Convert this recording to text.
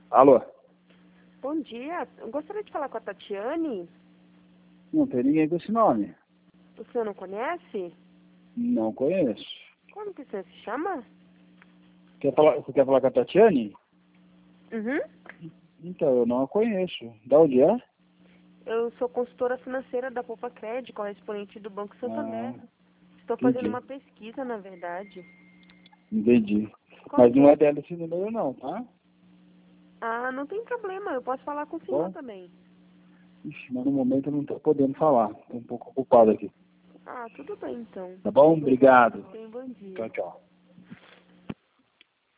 Alô? Bom dia. Eu gostaria de falar com a Tatiane. Não tem ninguém com esse nome. O senhor não conhece? Não conheço. Como que o senhor se chama? Você quer falar com a Tatiane? Uhum. Então, eu não a conheço. Da onde é? Eu sou consultora financeira da Poupa Crédito, correspondente do Banco Santander. Ah, Estou fazendo entendi. uma pesquisa, na verdade. Entendi. Qual Mas que não é? é dela esse número não, tá? Ah, não tem problema. Eu posso falar com o senhor Bom? também. Ixi, mas no momento eu não estou podendo falar. Estou um pouco ocupado aqui. Ah, tudo bem então. Tá bom? Obrigado. Tenha um bom dia. Tchau, tchau.